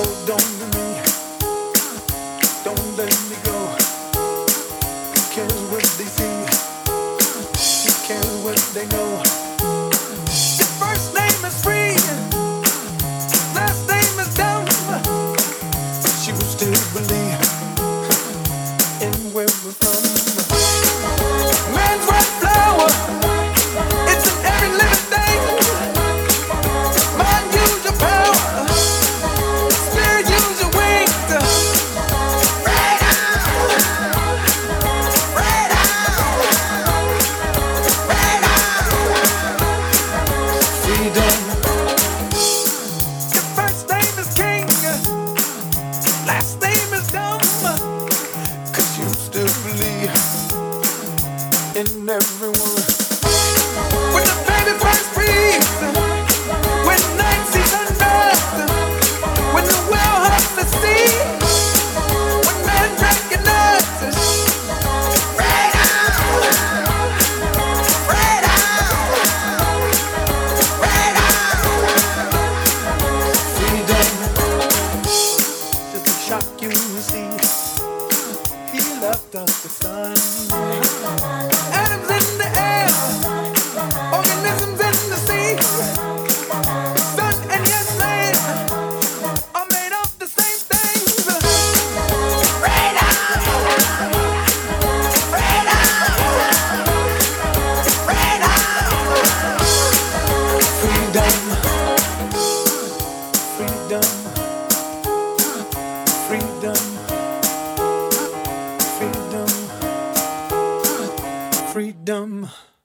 hold on to me. Don't let me go. Who cares what they see? Who cares what they know? Your first name is free, last name is dumb. But you still believe in where we're from. Man's white flower, it's in every living thing. Mind, use your power. Spirit, use your wings. Freedom, freedom, freedom, freedom. Your first name is king, last name is dumb. 'Cause you still believe in everyone. When the baby first breathes, when night sees unrest, when the well hugs the sea, when man recognizes freedom, freedom, freedom, freedom. Just to shock you, see, he left us the sun. Atoms in the air, organisms in the sea. Sun and yes, land are made of the same things. Freedom, freedom, freedom, freedom, freedom, freedom, freedom, freedom.